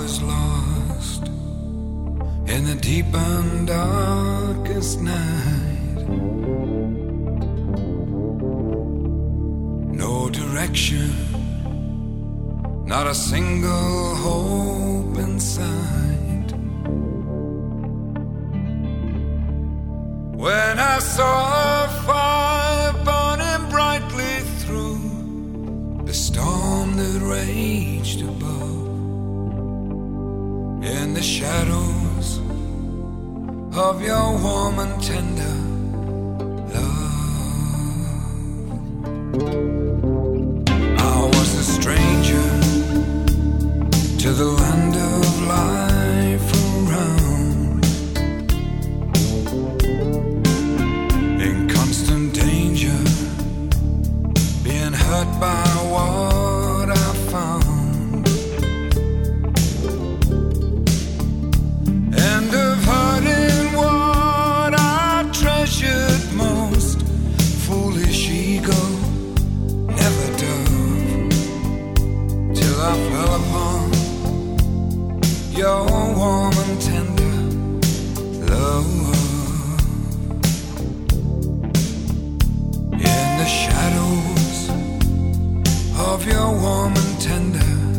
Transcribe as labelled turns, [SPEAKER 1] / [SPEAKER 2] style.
[SPEAKER 1] was lost in the deep and darkest night. No direction, not a single hope in sight. When I saw a fire burning brightly through the storm that raged above, in the shadows of your warm and tender love, I was a stranger to the land of life around, in constant danger, being hurt by what I found, and of hurting what I treasured most. Foolish ego, never dove, till I fell upon your warm and tender love. In the shadows of your warm and tender